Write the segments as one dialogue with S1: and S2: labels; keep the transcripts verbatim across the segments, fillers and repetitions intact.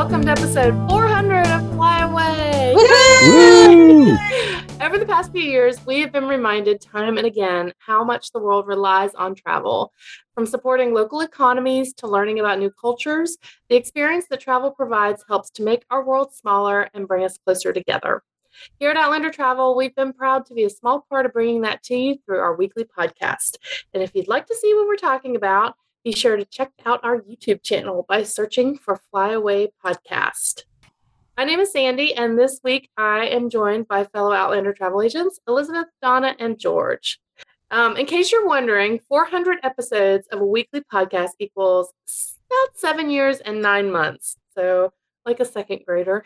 S1: welcome to episode four hundred of Fly Away.
S2: Woo!
S1: Over the past few years, we have been reminded time and again how much the world relies on travel. From supporting local economies to learning about new cultures, the experience that travel provides helps to make our world smaller and bring us closer together. Here at Outlander Travel, we've been proud to be a small part of bringing that to you through our weekly podcast. And if you'd like to see what we're talking about, be sure to check out our YouTube channel by searching for Fly Away Podcast. My name is Sandy, and this week I am joined by fellow Outlander travel agents, Elizabeth, Donna, and George. Um, in case you're wondering, four hundred episodes of a weekly podcast equals about seven years and nine months. So, like a second grader.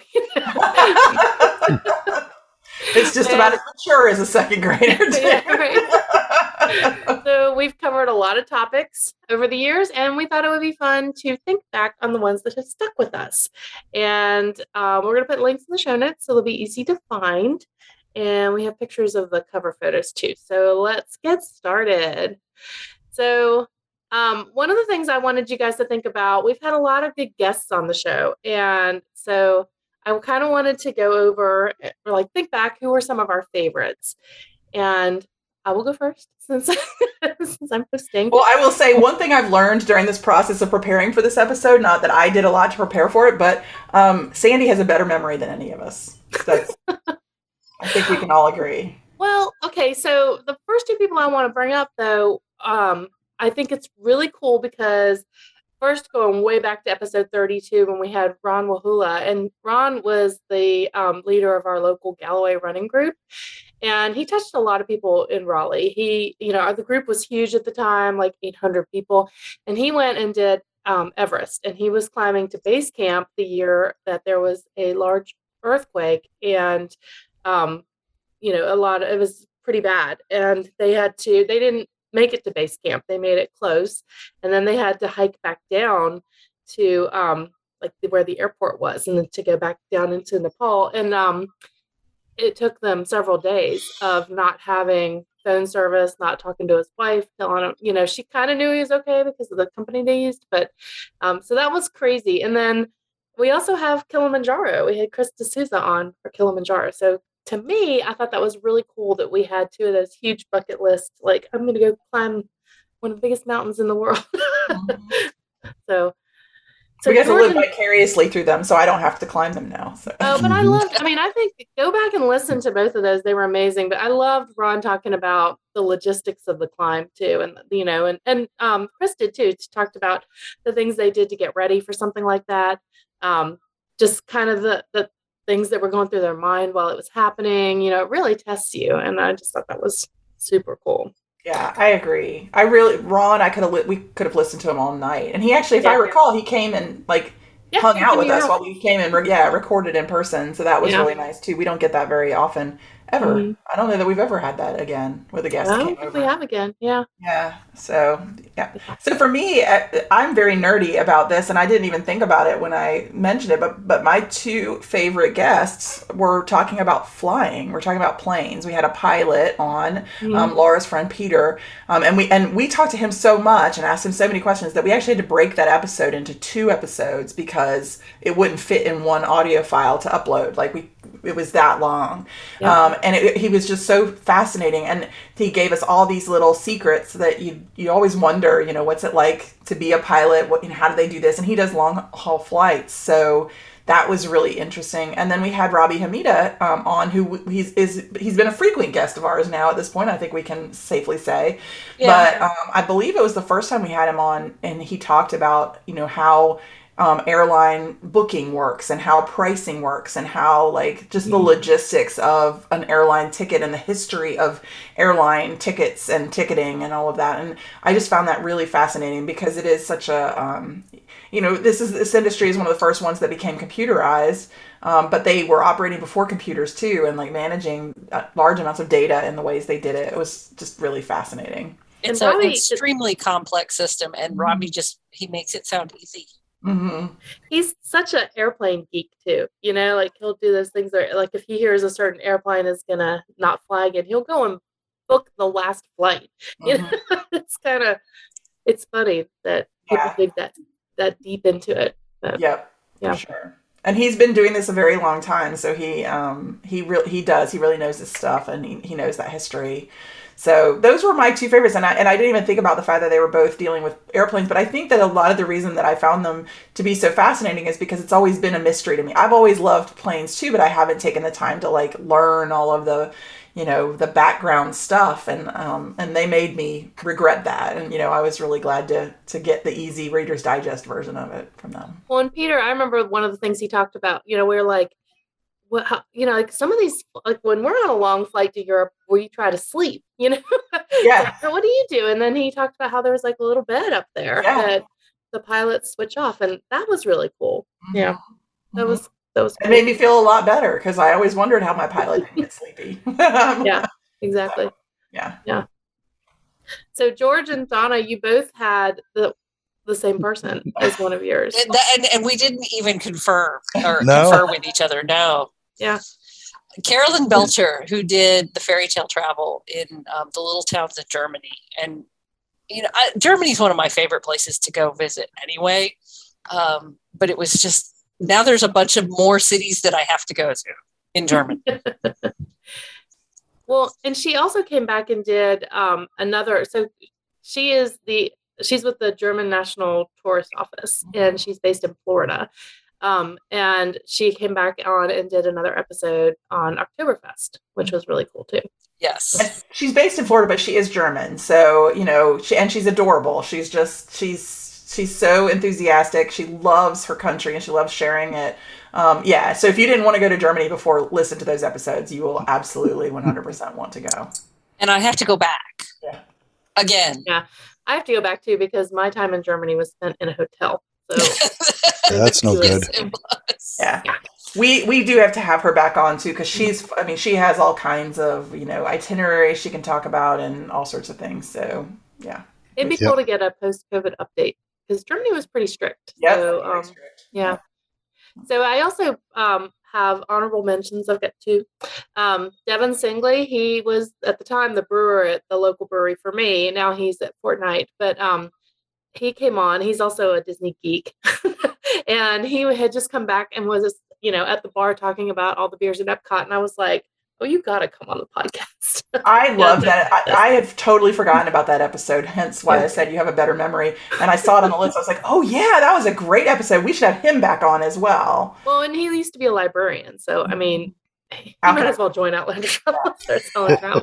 S2: It's just and, about as mature as a second grader. Too.
S1: Yeah, right. So we've covered a lot of topics over the years, and we thought it would be fun to think back on the ones that have stuck with us. And um, we're going to put links in the show notes so they'll be easy to find. And we have pictures of the cover photos too. So let's get started. So um, one of the things I wanted you guys to think about, we've had a lot of good guests on the show. And so I kind of wanted to go over or like think back who were some of our favorites. And I will go first since, since I'm hosting.
S2: Well, I will say one thing I've learned during this process of preparing for this episode, not that I did a lot to prepare for it, but um, Sandy has a better memory than any of us. That's, I think we can all agree.
S1: Well, okay. So the first two people I want to bring up, though, um, I think it's really cool because first, going way back to episode thirty-two when we had Ron Wahula, and Ron was the um, leader of our local Galloway running group, and he touched a lot of people in Raleigh. He, you know, the group was huge at the time, like eight hundred people, and he went and did um, Everest, and he was climbing to base camp the year that there was a large earthquake, and, um, you know, a lot of, it was pretty bad, and they had to, they didn't make it to base camp. They made it close, and then they had to hike back down to um like where the airport was, and then to go back down into Nepal. And um it took them several days of not having phone service, not talking to his wife, telling him, you know, she kind of knew he was okay because of the company they used, but um so that was crazy. And then we also have Kilimanjaro. We had Chris D'Souza on for Kilimanjaro. So to me, I thought that was really cool that we had two of those huge bucket lists. Like, I'm going to go climb one of the biggest mountains in the world. Mm-hmm. so, so
S2: we get to live vicariously through them, so I don't have to climb them now. So.
S1: Oh, but I loved, I mean, I think go back and listen to both of those. They were amazing. But I loved Ron talking about the logistics of the climb too. And, you know, and, and um, Chris did too. She talked about the things they did to get ready for something like that. Um, just kind of the, the, things that were going through their mind while it was happening. You know, it really tests you. And I just thought that was super cool.
S2: Yeah, I agree. I really, Ron, I could have, li- we could have listened to him all night. And he actually, if
S1: yeah,
S2: I recall, he came and like
S1: yeah,
S2: hung out with us
S1: out.
S2: while we came and, re- yeah, recorded in person. So that was
S1: yeah.
S2: really nice too. We don't get that very often, ever. Mm-hmm. I don't know that we've ever had that again with a guest.
S1: I
S2: that
S1: don't
S2: came
S1: think
S2: over.
S1: we have again. Yeah.
S2: Yeah. So, yeah. So for me, I'm very nerdy about this, and I didn't even think about it when I mentioned it, but but my two favorite guests were talking about flying. We're talking about planes. We had a pilot on, mm-hmm. um, Laura's friend Peter, um, and we and we talked to him so much and asked him so many questions that we actually had to break that episode into two episodes because it wouldn't fit in one audio file to upload. Like we, it was that long, yeah. um, and it, he was just so fascinating, and he gave us all these little secrets that you you always wonder, you know, what's it like to be a pilot? What, you know, how do they do this? And he does long haul flights, so that was really interesting. And then we had Robbie Hamida um, on, who he's is he's been a frequent guest of ours now at this point. I think we can safely say, yeah. but um, I believe it was the first time we had him on, and he talked about, you know, how Um, airline booking works and how pricing works and how like just the logistics of an airline ticket and the history of airline tickets and ticketing and all of that. And I just found that really fascinating because it is such a, um, you know, this is this industry is one of the first ones that became computerized, um, but they were operating before computers too, and like managing uh, large amounts of data in the ways they did it. It was just really fascinating.
S3: It's an extremely complex system, and Robbie just, he makes it sound easy.
S1: Mm-hmm. He's such an airplane geek too, you know, like he'll do those things where, like, if he hears a certain airplane is gonna not fly again, he'll go and book the last flight. You mm-hmm. know, it's kind of, it's funny that people yeah. dig that that deep into it.
S2: But, yep, yeah, for sure. And he's been doing this a very long time, so he um, he really he does he really knows his stuff, and he, he knows that history. So those were my two favorites, and I and I didn't even think about the fact that they were both dealing with airplanes. But I think that a lot of the reason that I found them to be so fascinating is because it's always been a mystery to me. I've always loved planes too, but I haven't taken the time to like learn all of the, you know, the background stuff, and um, and they made me regret that. And you know, I was really glad to to get the easy Reader's Digest version of it from them.
S1: Well, and Peter, I remember one of the things he talked about. You know, we we're like, what, how, you know, like some of these, like when we're on a long flight to Europe, where you try to sleep, you know,
S2: yeah.
S1: So what do you do? And then he talked about how there was like a little bed up there
S2: yeah.
S1: that the pilots switch off, and that was really cool.
S2: Mm-hmm.
S1: Yeah, that
S2: mm-hmm.
S1: was that was.
S2: It cool. Made me feel a lot better because I always wondered how my pilot didn't get sleepy.
S1: Yeah, exactly.
S2: So, yeah,
S1: yeah. So George and Donna, you both had the the same person as one of yours,
S3: and, and, and we didn't even confer or
S4: no.
S3: confer with each other. No.
S1: Yeah.
S3: Carolyn Belcher, who did the fairy tale travel in um, the little towns of Germany. And, you know, Germany is one of my favorite places to go visit anyway. Um, but it was just, now there's a bunch of more cities that I have to go to in Germany.
S1: Well, and she also came back and did um, another, so she is the, she's with the German National Tourist Office, and she's based in Florida. Um, and she came back on and did another episode on Oktoberfest, which was really cool too.
S3: Yes.
S2: And she's based in Florida, but she is German. So, you know, she, and she's adorable. She's just, she's, she's so enthusiastic. She loves her country and she loves sharing it. Um, yeah. So if you didn't want to go to Germany before, listen to those episodes. You will absolutely one hundred percent want to go.
S3: And I have to go back.
S2: Yeah.
S3: Again.
S1: Yeah. I have to go back too, because my time in Germany was spent in a hotel. So
S4: yeah, that's no good.
S2: Yeah. We we do have to have her back on too, because she's, I mean, she has all kinds of, you know, itineraries she can talk about and all sorts of things. So, yeah.
S1: It'd be
S4: Yep.
S1: cool to get a post-COVID update, because Germany was pretty strict.
S2: Yeah.
S1: So, um, yeah. So I also um, have honorable mentions. I've got two. Um, Devin Singley, he was at the time the brewer at the local brewery for me. Now he's at Fort Knight, but um, he came on. He's also a Disney geek, and he had just come back and was, you know, at the bar talking about all the beers at Epcot. And I was like, "Oh, you got to come on the podcast."
S2: I love that. I, I had totally forgotten about that episode. Hence why I said you have a better memory. And I saw it on the list. I was like, "Oh yeah, that was a great episode. We should have him back on as well."
S1: Well, and he used to be a librarian, so I mean, he might as well join Outlander Travel and start selling travel.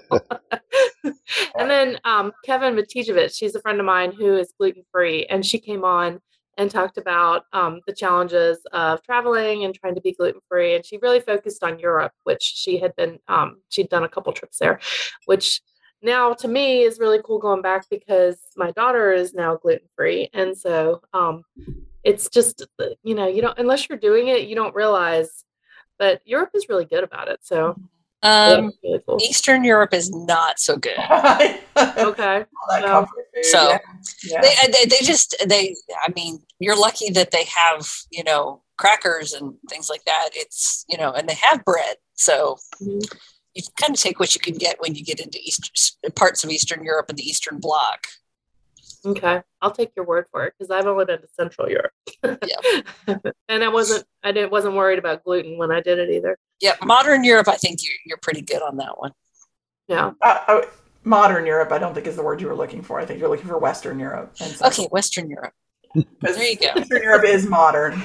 S1: And then um, Kevin Matijevich, she's a friend of mine who is gluten-free, and she came on and talked about um, the challenges of traveling and trying to be gluten-free. And she really focused on Europe, which she had been, um, she'd done a couple trips there, which now to me is really cool going back, because my daughter is now gluten-free. And so um, it's just, you know, you don't, unless you're doing it, you don't realize, but Europe is really good about it. So
S3: um,
S1: really cool.
S3: Eastern Europe is not so good.
S1: Okay.
S2: All that
S1: So-
S2: comfort food,
S3: So
S2: yeah. Yeah.
S3: they, they they just they I mean, you're lucky that they have, you know, crackers and things like that. It's, you know, and they have bread. So
S1: Mhm.
S3: you kind of take what you can get when you get into East, parts of Eastern Europe and the Eastern Bloc.
S1: Okay, I'll take your word for it, because I've only been to Central Europe.
S3: Yeah.
S1: And I wasn't, I didn't, wasn't worried about gluten when I did it either.
S3: Yeah, modern Europe, I think you're, you're pretty good on that one.
S1: Yeah.
S2: Uh, oh, modern Europe, I don't think is the word you were looking for. I think you're looking for Western Europe. And so,
S3: Okay, Western Europe. There you go.
S2: Western Europe is modern.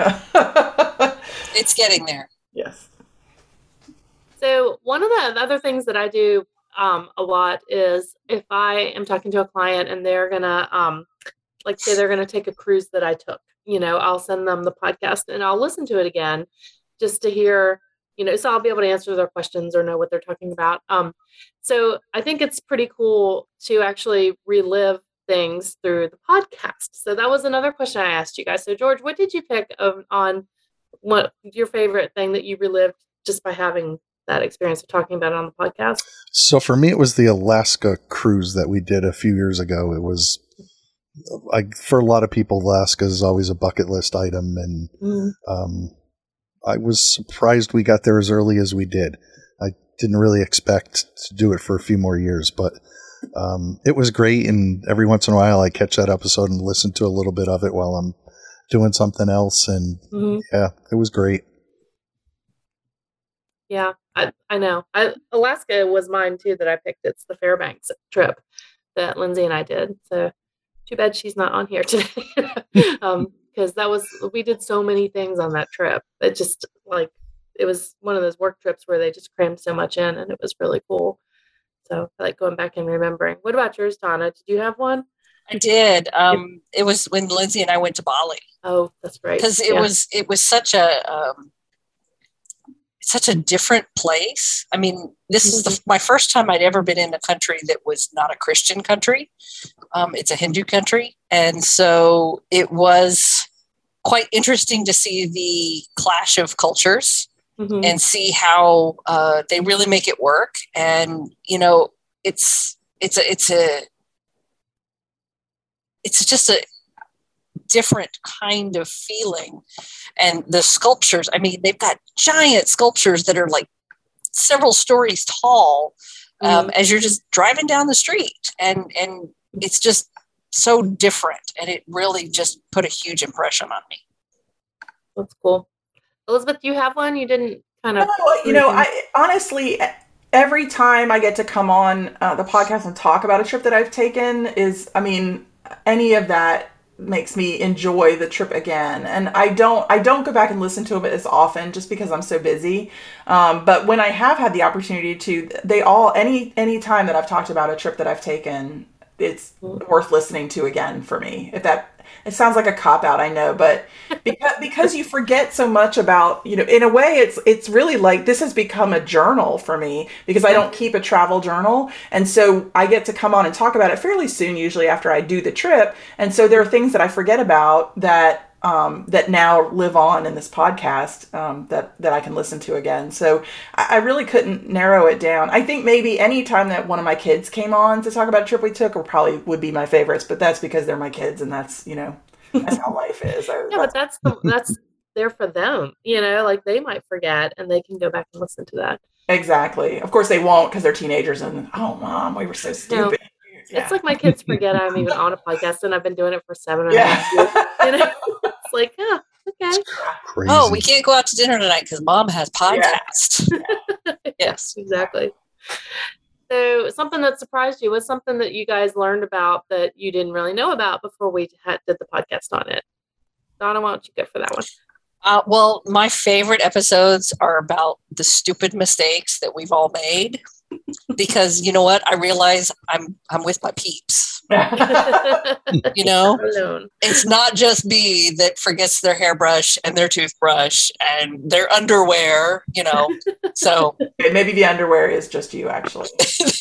S3: It's getting there.
S2: Yes.
S1: So one of the other things that I do um, a lot is if I am talking to a client and they're gonna, um, like say they're gonna take a cruise that I took, you know, I'll send them the podcast and I'll listen to it again just to hear, you know, so I'll be able to answer their questions or know what they're talking about. Um, so I think it's pretty cool to actually relive things through the podcast. So that was another question I asked you guys. So George, what did you pick of, on what your favorite thing that you relived just by having that experience of talking about it on the podcast?
S4: So for me, it was the Alaska cruise that we did a few years ago. It was, like, for a lot of people, Alaska is always a bucket list item, and
S1: Mm.
S4: um, I was surprised we got there as early as we did. I didn't really expect to do it for a few more years, but um, it was great. And every once in a while, I catch that episode and listen to a little bit of it while I'm doing something else. And
S1: Mm-hmm.
S4: yeah, it was great.
S1: Yeah, I, I know. I, Alaska was mine too that I picked. It's the Fairbanks trip that Lindsay and I did. So too bad she's not on here today. um, because that was, we did so many things on that trip. It just like, it was one of those work trips where they just crammed so much in, and it was really cool. So I like going back and remembering. What about yours, Donna? Did you have one?
S3: I did. Um, it was when Lindsay and I went to Bali.
S1: Oh, that's right.
S3: Because it
S1: Yeah.
S3: was it was such a um, such a different place. I mean, this is the, my first time I'd ever been in a country that was not a Christian country. Um, it's a Hindu country, and so it was quite interesting to see the clash of cultures.
S1: Mhm.
S3: And see how uh, they really make it work. And, you know, it's, it's a, it's a, it's just a different kind of feeling. And the sculptures, I mean, they've got giant sculptures that are like several stories tall um,
S1: Mhm.
S3: as you're just driving down the street. And, and it's just so different. And it really just put a huge impression on me.
S1: That's cool. Elizabeth, do you have one? You didn't kind of.
S2: No, you know, I honestly, every time I get to come on uh, the podcast and talk about a trip that I've taken is, I mean, any of that makes me enjoy the trip again. And I don't, I don't go back and listen to it as often just because I'm so busy. Um, but when I have had the opportunity to, they all, any, any time that I've talked about a trip that I've taken, it's worth listening to again for me. If that, it sounds like a cop out, I know, but because because you forget so much about, you know, in a way, it's it's really like this has become a journal for me because I don't keep a travel journal, and so I get to come on and talk about it fairly soon, usually after I do the trip, and so there are things that I forget about that um, that now live on in this podcast um, that that I can listen to again. So I, I really couldn't narrow it down. I think maybe any time that one of my kids came on to talk about a trip we took, or probably would be my favorites, but that's because they're my kids, and that's, you know, that's how life is. I,
S1: Yeah, but that's the, that's there for them. You know, like they might forget, and they can go back and listen to that.
S2: Exactly. Of course they won't because they're teenagers, and oh, mom, we were so stupid. Yeah.
S1: It's like my kids forget I'm even on a podcast, and I've been doing it for seven and a
S2: Yeah.
S1: half years. You know, it's like, oh, okay.
S4: Crazy.
S3: Oh, we can't go out to dinner tonight because Mom has podcast. Yes.
S1: Exactly. So something that surprised you was something that you guys learned about that you didn't really know about before we had, did the podcast on it. Donna, why don't you go for that one?
S3: Uh, well, my favorite episodes are about the stupid mistakes that we've all made. Because you know what? I realize I'm I'm with my peeps. You know,
S1: Alone.
S3: it's not just me that forgets their hairbrush and their toothbrush and their underwear. You know, so
S2: Maybe the underwear is just you, actually.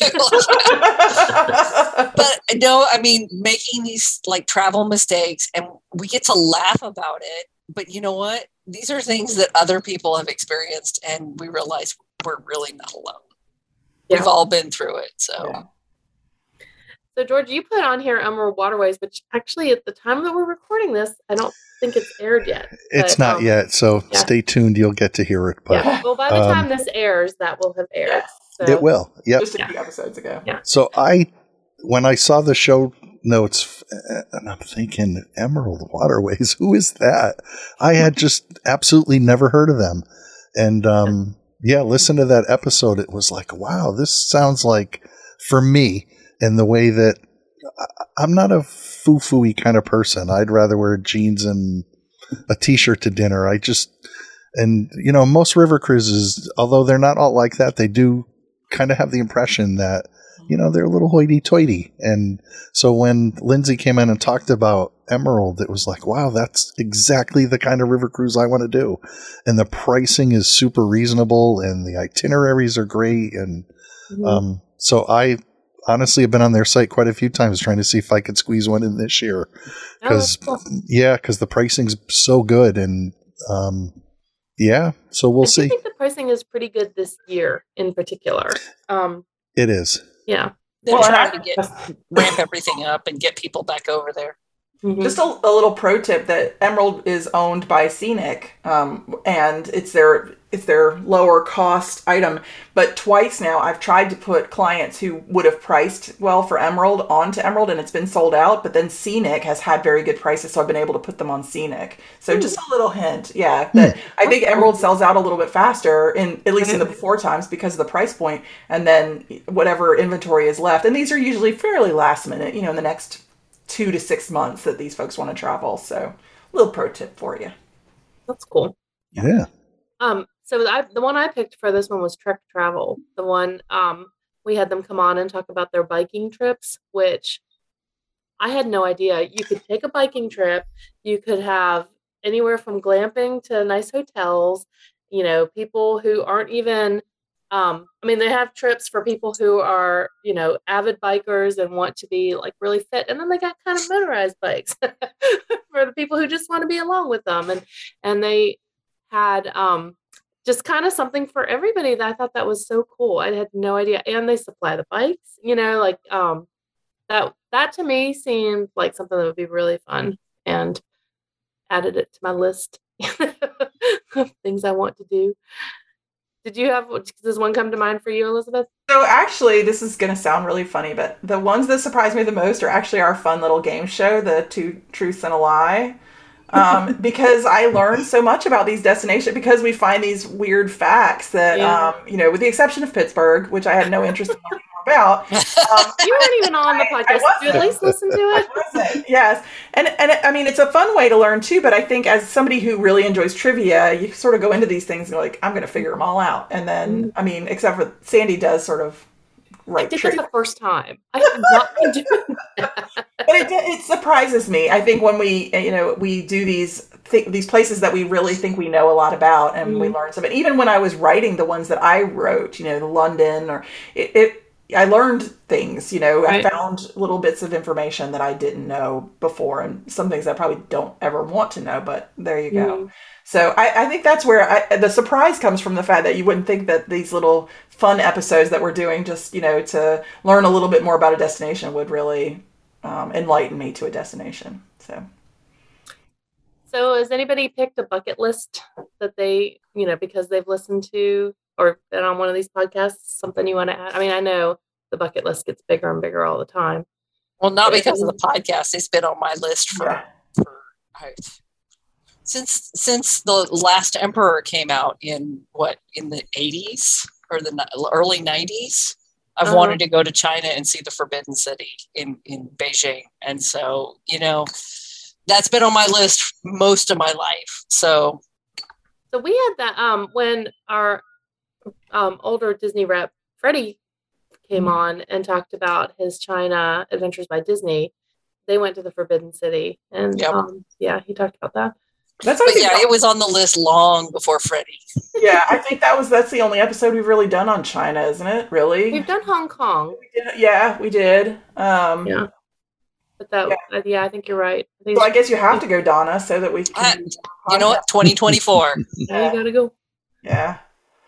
S3: but no, I mean, making these like travel mistakes, and we get to laugh about it. But you know what? These are things that other people have experienced, and we realize we're really not alone.
S1: Yeah.
S3: We've all been through it. So,
S2: Yeah.
S1: So, George, you put on here Emerald Waterways, which actually at the time that we're recording this, I don't think it's aired yet.
S4: It's
S1: but,
S4: not
S1: um,
S4: yet, so
S1: yeah.
S4: stay tuned. You'll get to hear it. But
S1: Yeah. Well, by the
S4: um,
S1: time this airs, that will have aired.
S2: Yes.
S1: So,
S4: it will. Yep.
S2: Just a few episodes ago.
S1: Yeah.
S4: So I, when I saw the show notes, uh, and I'm thinking, Emerald Waterways, who is that? I had just absolutely never heard of them. And um, yeah, listen to that episode. It was like, wow, this sounds like, for me, in the way that I, I'm not a foo-foo-y kind of person. I'd rather wear jeans and a t-shirt to dinner. I just, and you know, most river cruises, although they're not all like that, they do kind of have the impression that, you know, they're a little hoity-toity. And so when Lindsay came in and talked about Emerald, it was like, wow, that's exactly the kind of river cruise I want to do. And the pricing is super reasonable, and the itineraries are great. And
S1: Mhm.
S4: um, so I honestly have been on their site quite a few times trying to see if I could squeeze one in this year.
S1: Oh, that's
S4: Because,
S1: cool.
S4: yeah, because the pricing's so good. And um, yeah, so we'll
S1: I do
S4: see.
S1: think the pricing is pretty good this year in particular. Um,
S4: It is.
S1: yeah.
S3: they're
S2: Well, and
S3: trying
S2: I-
S3: to get ramp everything up and get people back over there.
S1: Mhm.
S2: Just a, a little pro tip that Emerald is owned by Scenic, um, and it's their it's their lower cost item. But twice now I've tried to put clients who would have priced well for Emerald onto Emerald, and it's been sold out. But then Scenic has had very good prices, so I've been able to put them on Scenic. So
S1: Ooh.
S2: just a little hint, yeah, that I think Emerald sells out a little bit faster, in at least in the before times because of the price point, and then whatever inventory is left. And these are usually fairly last minute, you know, in the next two to six months that these folks want to travel. So a little pro tip for you.
S1: That's cool.
S4: Yeah.
S1: Um, so I, the one I picked for this one was Trek Travel. The one um, we had them come on and talk about their biking trips, which I had no idea. You could take a biking trip. You could have anywhere from glamping to nice hotels. You know, people who aren't even Um, I mean, they have trips for people who are, you know, avid bikers and want to be like really fit. And then they got kind of motorized bikes for the people who just want to be along with them. And, and they had, um, just kind of something for everybody that I thought that was so cool. I had no idea. And they supply the bikes, you know, like, um, that, that to me seemed like something that would be really fun, and added it to my list of things I want to do. Did you have, does one come to mind for you, Elizabeth?
S2: So actually, this is going to sound really funny, but the ones that surprised me the most are actually our fun little game show, the Two Truths and a Lie. Um, because I learned so much about these destinations, because we find these weird facts that,
S1: Yeah.
S2: um, you know, with the exception of Pittsburgh, which I had no interest in learning more about. Um,
S1: You weren't even on the
S2: I- I
S1: podcast. Did you at
S2: wasn't.
S1: least listen to it?
S2: wasn't. Yes. And, and it, I mean, it's a fun way to learn too, but I think as somebody who really enjoys trivia, you sort of go into these things and you're like, I'm going to figure them all out. And then, I mean, except for Sandy does sort of
S1: I
S2: write
S1: did that
S2: trivia.
S1: the first time. I have not been doing that.
S2: But it, it surprises me. I think when we, you know, we do these th- these places that we really think we know a lot about, and we
S1: Mhm.
S2: learn something. Even when I was writing the ones that I wrote, you know, London, or it, it I learned things. You know,
S1: Right.
S2: I found little bits of information that I didn't know before, and some things I probably don't ever want to know. But there you go.
S1: Mhm.
S2: So I, I think that's where I, the surprise comes from, the fact that you wouldn't think that these little fun episodes that we're doing just, you know, to learn a little bit more about a destination would really um, enlighten me to a destination. So
S1: So has anybody picked a bucket list that they, you know, because they've listened to or been on one of these podcasts, something you want to add? I mean, I know the bucket list gets bigger and bigger all the time.
S3: Well, not because of the podcast. It's been on my list for,
S2: yeah,
S3: for I, since since the last Emperor came out in what in the eighties or the ni- early nineties. I've
S1: Uh-huh.
S3: wanted to go to China and see the Forbidden City in in Beijing, and so you know that's been on my list most of my life. So
S1: So we had that um when our um older Disney rep Freddie came
S2: Mhm.
S1: on and talked about his China Adventures by Disney. They went to the Forbidden City, and
S3: Yep.
S1: um yeah, he talked about that.
S2: that's I
S3: but
S2: think
S3: yeah,
S2: that-
S3: it was on the list long before Freddie.
S2: yeah. I think that was that's the only episode we've really done on China, isn't it? Really?
S1: We've done Hong Kong,
S2: We did- yeah, we did. Um,
S1: yeah, but that
S2: Yeah.
S1: yeah, yeah I think you're right. I think
S2: So I guess you have to go, Donna, so that we can.
S3: I-
S2: do
S3: You know what? twenty twenty-four.
S1: now you gotta go.
S2: Yeah.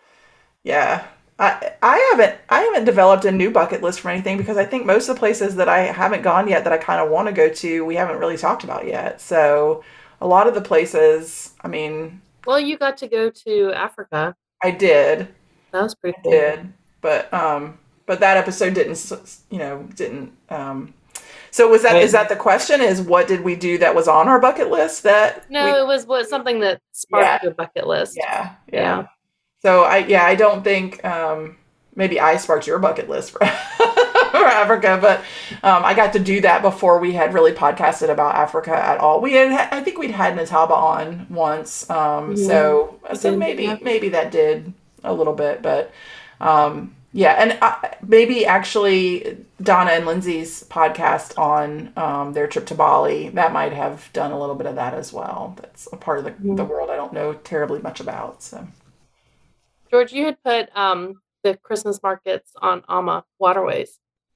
S2: Yeah. I I haven't I haven't developed a new bucket list for anything, because I think most of the places that I haven't gone yet that I kind of want to go to, we haven't really talked about yet. So a lot of the places, I mean,
S1: Well, you got to go to Africa.
S2: I did,
S1: That was pretty
S2: I
S1: cool.
S2: did, but um, but that episode didn't, s- you know, didn't. Um, so was that is that the question? Is what did we do that was on our bucket list that?
S1: No,
S2: we-
S1: it was what something that sparked
S2: Yeah.
S1: your bucket list.
S2: Yeah, yeah.
S1: Yeah.
S2: So I yeah, I don't think um maybe I sparked your bucket list for, for Africa, but um I got to do that before we had really podcasted about Africa at all. We had I think we'd had Nataba on once. Um
S1: Mhm.
S2: so
S1: We
S2: so
S1: did,
S2: maybe
S1: yeah.
S2: maybe that did a little bit, but um yeah, and I, maybe actually Donna and Lindsay's podcast on um, their trip to Bali, that might have done a little bit of that as well. That's a part of the,
S1: Mhm.
S2: the world I don't know terribly much about. So
S1: George, you had put um, the Christmas markets on Alma Waterways.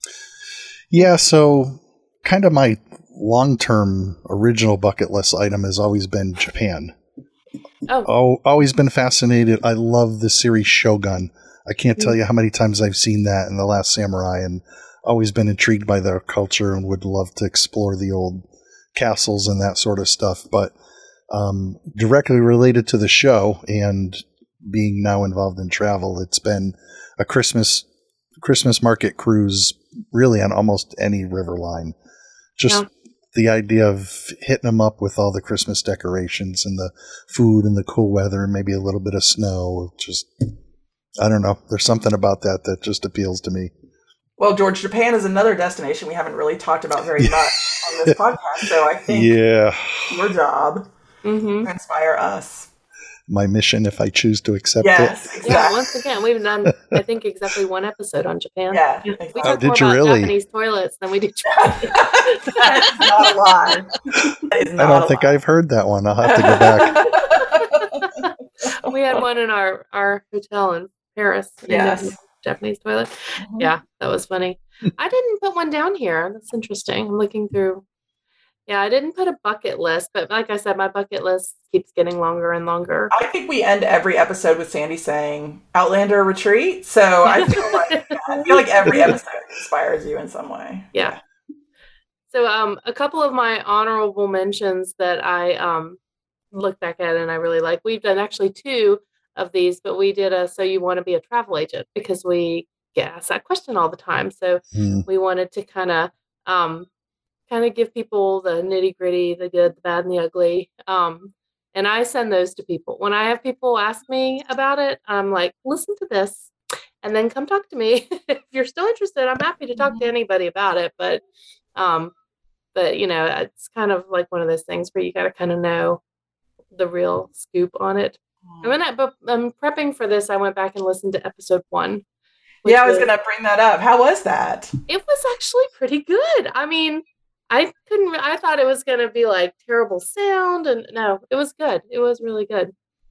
S4: Yeah, so kind of my long-term original bucket list item has always been Japan.
S1: Oh.
S4: Oh, always been fascinated. I love the series Shogun. I can't tell you how many times I've seen that in The Last Samurai, and always been intrigued by their culture and would love to explore the old castles and that sort of stuff. But um, directly related to the show and being now involved in travel, it's been a Christmas Christmas market cruise, really on almost any river line. Just yeah. the idea of hitting them up with all the Christmas decorations and the food and the cool weather and maybe a little bit of snow. Just, I don't know. There's something about that that just appeals to me.
S2: Well, George, Japan is another destination we haven't really talked about very much on this podcast. So I think
S4: yeah.
S2: your job
S1: mm-hmm.
S2: to inspire us.
S4: My mission, if I choose to accept
S2: yes,
S4: it.
S2: Exactly.
S1: Yeah, once again, we've done, I think, exactly one episode on Japan.
S2: Yeah.
S1: yeah.
S2: Exactly.
S1: We talk
S4: Oh, did
S1: more
S4: you
S1: about
S4: really?
S1: Japanese toilets than we do Japan.
S2: That's not a lie. That is not
S4: I don't
S2: a
S4: think
S2: lie.
S4: I've heard that one. I'll have to go back.
S1: We had one in our, our hotel in Paris.
S2: Yes.
S1: Japanese toilet.
S2: Mm-hmm.
S1: Yeah, that was funny. I didn't put one down here. That's interesting. I'm looking through. Yeah, I didn't put a bucket list, but like I said, my bucket list keeps getting longer and longer.
S2: I think we end every episode with Sandy saying Outlander retreat. So I feel like I feel like every episode inspires you in some way.
S1: Yeah. So um, a couple of my honorable mentions that I um, look back at and I really like. We've done actually two of these, but we did a So You Want to Be a Travel Agent because we get asked that question all the time. So
S4: Mm.
S1: we wanted to kind of um, kind of give people the nitty gritty, the good, the bad, and the ugly. Um, and I send those to people. When I have people ask me about it, I'm like, listen to this and then come talk to me. If you're still interested, I'm happy to talk to anybody about it. But, um, but you know, it's kind of like one of those things where you got to kind of know the real scoop on it. And when I, but I'm prepping for this, I went back and listened to episode one.
S2: Yeah, I was going to bring that up. How was that?
S1: It was actually pretty good. I mean, I couldn't, I thought it was going to be like terrible sound, and no, it was good. It was really good.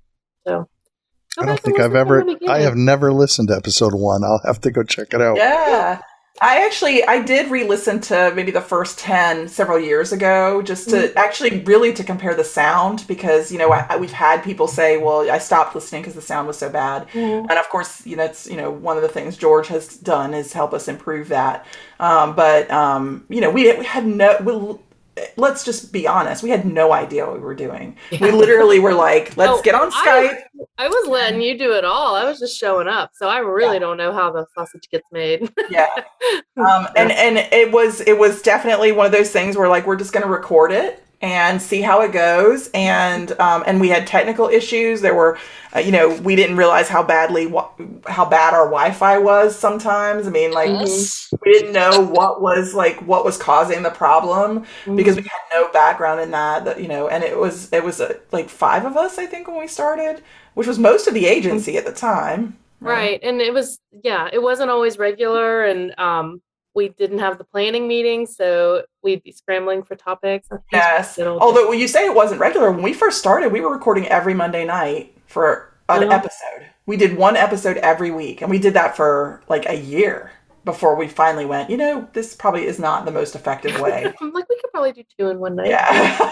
S1: So
S4: I don't think I've ever, I have never listened to episode one. I'll have to go check it out.
S2: Yeah. I actually, I did re-listen to maybe the first ten several years ago, just to mm-hmm. actually really to compare the sound, because, you know, I, we've had people say, well, I stopped listening because the sound was so bad. Mm-hmm. And of course, you know, it's, you know, one of the things George has done is help us improve that. Um, but, um, you know, we, we had no, we, let's just be honest. We had no idea what we were doing. Yeah. We literally were like, let's oh, get on Skype.
S1: I, I was letting you do it all. I was just showing up. So I really yeah. don't know how the sausage gets made.
S2: yeah. Um, and, and it was, it was definitely one of those things where like, we're just going to record it and see how it goes. And, um, and we had technical issues. There were, uh, you know, we didn't realize how badly, how bad our Wi-Fi was sometimes. I mean, like yes. we didn't know what was like, what was causing the problem mm-hmm. because we had no background in that, that, you know, and it was, it was uh, like five of us, I think, when we started, which was most of the agency at the time.
S1: Right. right. And it was, yeah, it wasn't always regular. And, um, we didn't have the planning meeting, so we'd be scrambling for topics.
S2: Yes. Although when you say it wasn't regular, when we first started, we were recording every Monday night for an uh-huh. episode. We did one episode every week, and we did that for like a year before we finally went, you know, this probably is not the most effective way.
S1: I'm like, we could probably do two in one night.
S2: Yeah.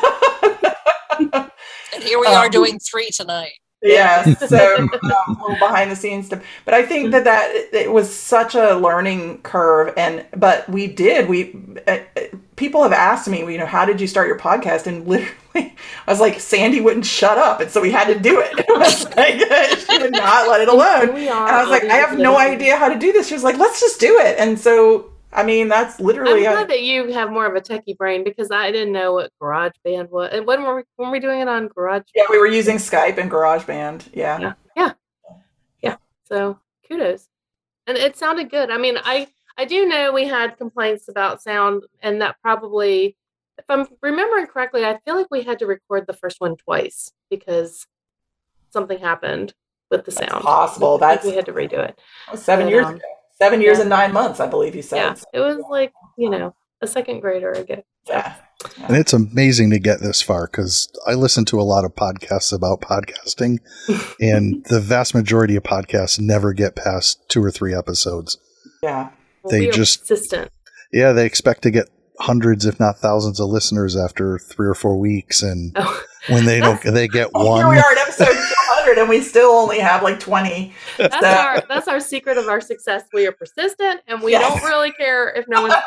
S3: And here we are um, doing three tonight.
S2: Yes, so um, a little behind the scenes stuff. But I think that that it was such a learning curve, and but we did. We uh, people have asked me, you know, how did you start your podcast? And literally, I was like, Sandy wouldn't shut up, and so we had to do it. It was like, she would not let it alone. And I was like, I have no idea how to do this. She was like, let's just do it. And so. I mean, that's literally.
S1: I'm glad that you have more of a techie brain because I didn't know what GarageBand was. And when were we, when were we doing it on Garage?
S2: Yeah, we were using Skype and GarageBand. Yeah.
S1: yeah, yeah, yeah. So kudos, and it sounded good. I mean, I I do know we had complaints about sound, and that probably, if I'm remembering correctly, I feel like we had to record the first one twice because something happened with the
S2: that's
S1: sound.
S2: Possible. That's
S1: we had to redo it.
S2: That was seven
S1: but,
S2: years
S1: um,
S2: ago. Seven years
S1: yeah.
S2: and nine months, I believe you said.
S1: Yeah, it was like, you know, a second grader ago.
S2: Yeah.
S4: yeah. And it's amazing to get this far because I listen to a lot of podcasts about podcasting, and the vast majority of podcasts never get past two or three episodes.
S2: Yeah.
S1: Well,
S4: they
S1: we are
S4: just,
S1: persistent.
S4: Yeah, they expect to get hundreds, if not thousands, of listeners after three or four weeks. And oh, when they don't, they get
S2: oh,
S4: one.
S2: Here we are at episode four hundred. hundred and we still only have like twenty.
S1: That's
S2: so.
S1: our that's our secret of our success. We are persistent, and we
S2: Yes.
S1: don't really care if no one's.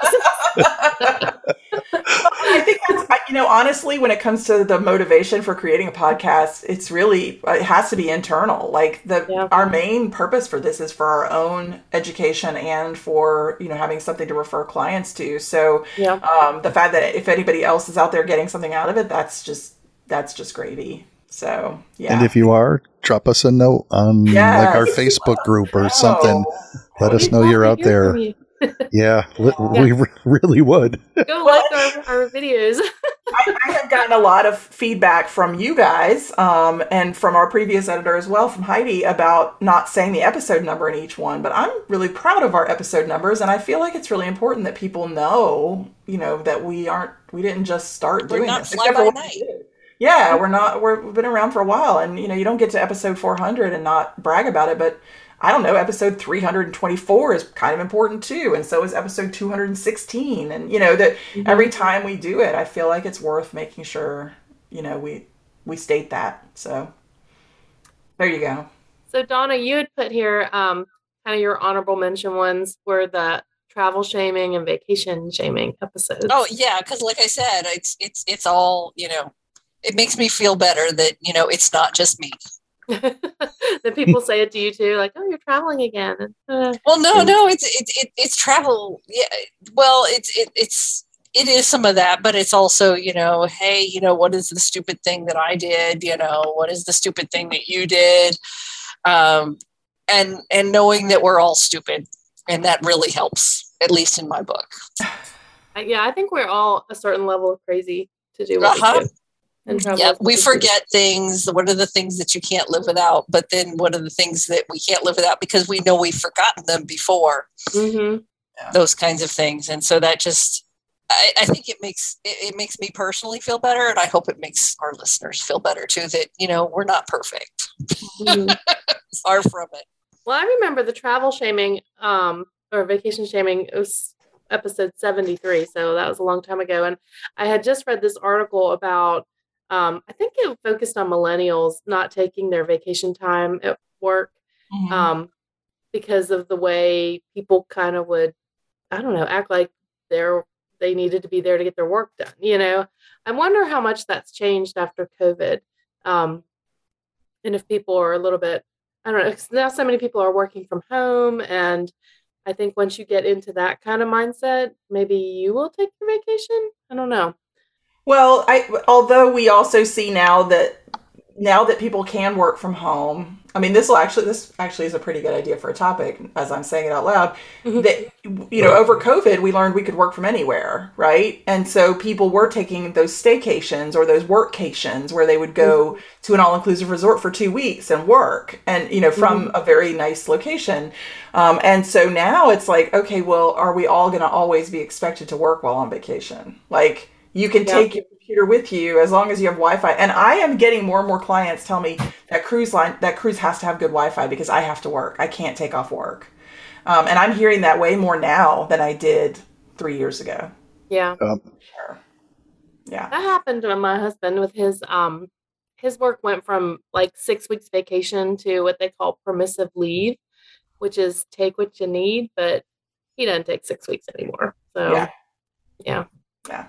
S2: I think that's, you know, honestly, when it comes to the motivation for creating a podcast, it's really, it has to be internal. Like the,
S1: Yeah.
S2: our main purpose for this is for our own education and for, you know, having something to refer clients to. So
S1: Yeah.
S2: um, the fact that if anybody else is out there getting something out of it, that's just, that's just gravy. So, yeah.
S4: And if you are, drop us a note on
S2: Yes.
S4: like our Facebook group or
S2: know.
S4: something. Let us
S1: We'd
S4: know
S1: love
S4: you're
S1: to
S4: out
S1: hear
S4: there.
S1: from you.
S4: Yeah, li- we re- really would.
S1: Go like our, our videos.
S2: I, I have gotten a lot of feedback from you guys um, and from our previous editor as well, from Heidi, about not saying the episode number in each one. But I'm really proud of our episode numbers, and I feel like it's really important that people know, you know, that we aren't, we didn't just start
S3: We're
S2: doing
S3: not
S2: this.
S3: fly
S2: except for
S3: by
S2: what we
S3: night.
S2: did. Yeah, we're not, we're, we've been around for a while, and, you know, you don't get to episode four hundred and not brag about it, but I don't know, episode three hundred twenty-four is kind of important too. And so is episode two hundred sixteen. And, you know, that
S1: Mm-hmm.
S2: every time we do it, I feel like it's worth making sure, you know, we, we state that. So there you go.
S1: So Donna, you had put here um, kind of your honorable mention ones were the travel shaming and vacation shaming episodes.
S3: Oh yeah, because like I said, it's it's it's all, you know, it makes me feel better that, you know, it's not just me.
S1: That people say it to you too, like, "Oh, you're traveling again." And, uh,
S3: Well, no,
S1: and-
S3: no, it's it's it, it's travel. Yeah, well, it's it, it's it is some of that, but it's also, you know, hey, you know, what is the stupid thing that I did? You know, what is the stupid thing that you did? Um, and and knowing that we're all stupid, and that really helps, at least in my book.
S1: yeah, I think we're all a certain level of crazy to do what
S3: Uh-huh.
S1: we do. And travel
S3: Yeah,
S1: is
S3: we
S1: what do.
S3: forget things. What are the things that you can't live without? But then what are the things that we can't live without because we know we've forgotten them before?
S1: Mhm.
S3: Those kinds of things. And so that just, I, I think it makes it, it makes me personally feel better, and I hope it makes our listeners feel better too. That, you know, we're not perfect.
S1: Mhm.
S3: Far from it.
S1: Well, I remember the travel shaming um, or vacation shaming. It was episode seventy-three, so that was a long time ago. And I had just read this article about, um, I think it focused on millennials not taking their vacation time at work
S2: Mhm.
S1: um, because of the way people kind of would, I don't know, act like they're they needed to be there to get their work done. You know, I wonder how much that's changed after COVID, um, and if people are a little bit, I don't know, 'cause now so many people are working from home, and I think once you get into that kind of mindset, maybe you will take your vacation. I don't know.
S2: Well, I although we also see now that now that people can work from home. I mean, this will actually this actually is a pretty good idea for a topic, as I'm saying it out loud.
S1: Mhm.
S2: That, you know, over COVID, we learned we could work from anywhere, right? And so people were taking those staycations or those workcations where they would go to an all-inclusive resort for two weeks and work, and, you know, from a very nice location. Um, and so now it's like, okay, well, are we all going to always be expected to work while on vacation? Like, you can
S1: Yeah.
S2: take your computer with you as long as you have Wi-Fi. And I am getting more and more clients tell me that cruise line, that cruise has to have good Wi-Fi because I have to work. I can't take off work. Um, and I'm hearing that way more now than I did three years ago.
S1: Yeah.
S4: Um,
S2: Sure. Yeah.
S1: That happened to my husband with his um his work went from like six weeks vacation to what they call permissive leave, which is take what you need, but he doesn't take six weeks anymore. So
S2: Yeah.
S1: yeah.
S2: Yeah.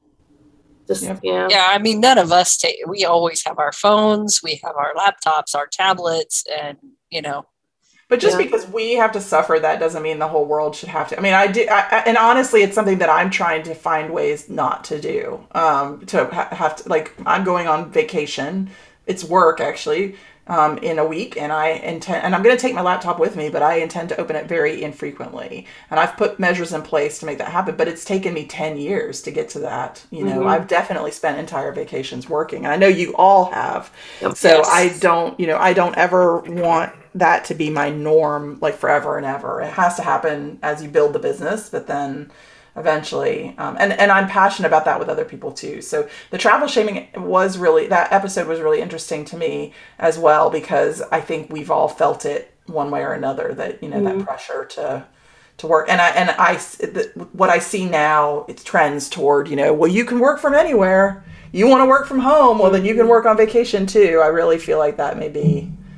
S1: Just
S2: Yep.
S1: yeah.
S3: Yeah, I mean, none of us take, we always have our phones, we have our laptops, our tablets, and, you know,
S2: But just
S1: Yeah.
S2: because we have to suffer, that doesn't mean the whole world should have to. I mean, I do, I, I, and honestly, it's something that I'm trying to find ways not to do. Um, to ha- have to, like, I'm going on vacation. It's work actually, um, in a week, and I intend, and I'm going to take my laptop with me, but I intend to open it very infrequently. And I've put measures in place to make that happen. But it's taken me ten years to get to that. You know,
S1: Mhm.
S2: I've definitely spent entire vacations working, and I know you all have.
S1: Yep.
S2: So
S3: Yes.
S2: I don't, you know, I don't ever want that to be my norm, like forever and ever. It has to happen as you build the business, but then eventually, um, and, and I'm passionate about that with other people too. So the travel shaming was really, that episode was really interesting to me as well, because I think we've all felt it one way or another, that, you know,
S1: Mhm.
S2: that pressure to, to work. And I, and I, the, what I see now, it's trends toward, you know, well, you can work from anywhere. You want to work from home. Well, then you can work on vacation too. I really feel like that may be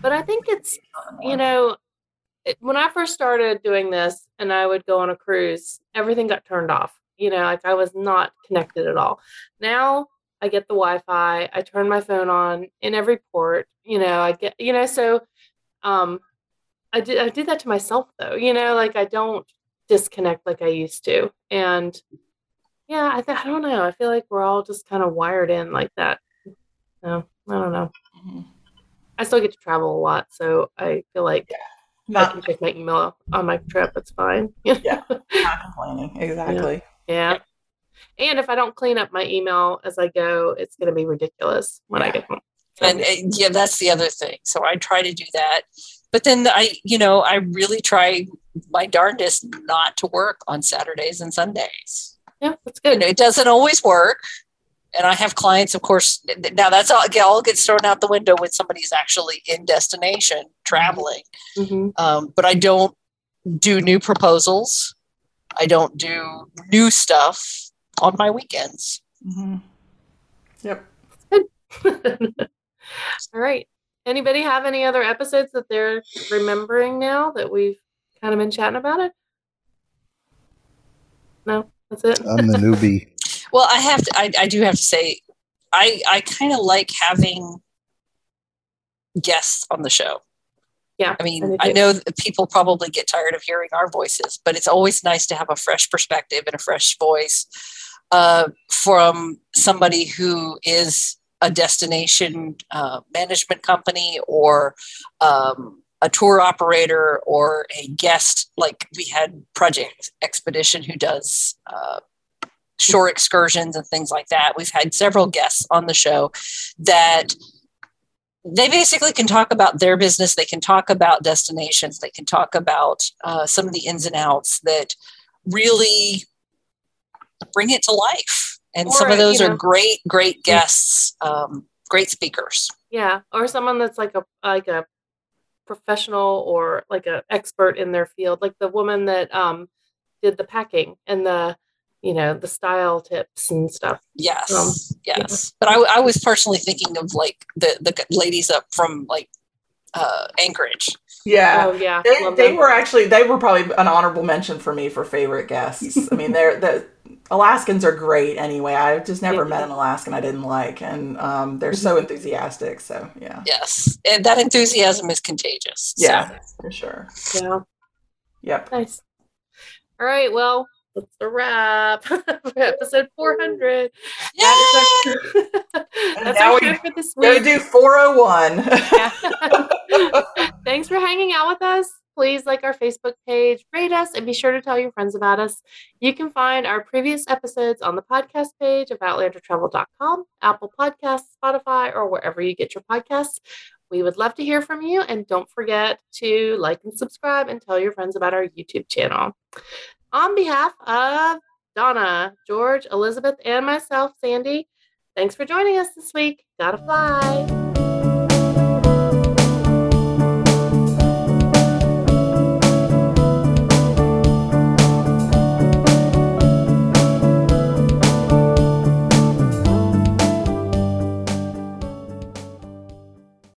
S1: But I think it's, you know, it, when I first started doing this and I would go on a cruise, everything got turned off. You know, like I was not connected at all. Now I get the Wi-Fi, I turn my phone on in every port, you know, I get, you know, so um, I did, I did that to myself though, you know, like I don't disconnect like I used to. And yeah, I, th- I don't know. I feel like we're all just kind of wired in like that. No, I don't know.
S2: Mm-hmm.
S1: I still get to travel a lot, so I feel like
S2: Yeah.
S1: I
S2: Not,
S1: can check my email on my trip. It's fine.
S2: yeah, not complaining. Exactly.
S1: Yeah. And if I don't clean up my email as I go, it's going to be ridiculous when
S2: Yeah.
S1: I get home. So,
S3: And uh, yeah, that's the other thing. So I try to do that. But then I, you know, I really try my darndest not to work on Saturdays and Sundays.
S1: yeah, that's
S3: You
S1: good.
S3: know, it doesn't always work. And I have clients, of course, now that's all, all gets thrown out the window when somebody's actually in destination traveling.
S1: Mm-hmm.
S3: Um, but I don't do new proposals. I don't do new stuff on my weekends.
S2: Mm-hmm. Yep.
S1: All right. Anybody have any other episodes that they're remembering now that we've kind of been chatting about it? No, that's it.
S4: I'm the newbie.
S3: Well, I have to, I, I do have to say, I, I kind of like having guests on the show.
S1: Yeah.
S3: I mean,
S1: I do
S3: I
S1: too.
S3: know that people probably get tired of hearing our voices, but it's always nice to have a fresh perspective and a fresh voice uh, from somebody who is a destination uh, management company or um, a tour operator or a guest. Like we had Project Expedition who does uh, shore excursions and things like that. We've had several guests on the show that they basically can talk about their business. They can talk about destinations. They can talk about uh, some of the ins and outs that really bring it to life. And
S1: Or,
S3: some of those
S1: you
S3: are
S1: know,
S3: great, great guests, um, great speakers.
S1: Yeah. Or someone that's like a like a professional or like an expert in their field, like the woman that um did the packing and the you know the style tips and stuff.
S3: Yes,
S1: Um,
S3: yes. But I, I was personally thinking of like the the ladies up from like uh, Anchorage.
S2: Yeah.
S1: Oh yeah.
S2: They,
S1: Love
S2: they
S1: them.
S2: were actually they were probably an honorable mention for me for favorite guests. I mean, they're the Alaskans are great anyway. I've just never
S1: Yeah.
S2: met an Alaskan I didn't like, and um, they're so enthusiastic. So yeah,
S3: Yes, and that enthusiasm is contagious. So.
S2: yeah, for sure.
S1: Yeah.
S2: Yep.
S1: Nice. All right. Well, that's a wrap for episode four hundred.
S3: Yay!
S1: That is our, that's
S2: now
S1: our
S2: we
S1: show for this
S2: Go
S1: week.
S2: do four oh one.
S1: Yeah. Thanks for hanging out with us. Please like our Facebook page, rate us, and be sure to tell your friends about us. You can find our previous episodes on the podcast page of outlander travel dot com, Apple Podcasts, Spotify, or wherever you get your podcasts. We would love to hear from you, and don't forget to like and subscribe and tell your friends about our YouTube channel. On behalf of Donna, George, Elizabeth, and myself, Sandy, thanks for joining us this week. Gotta fly.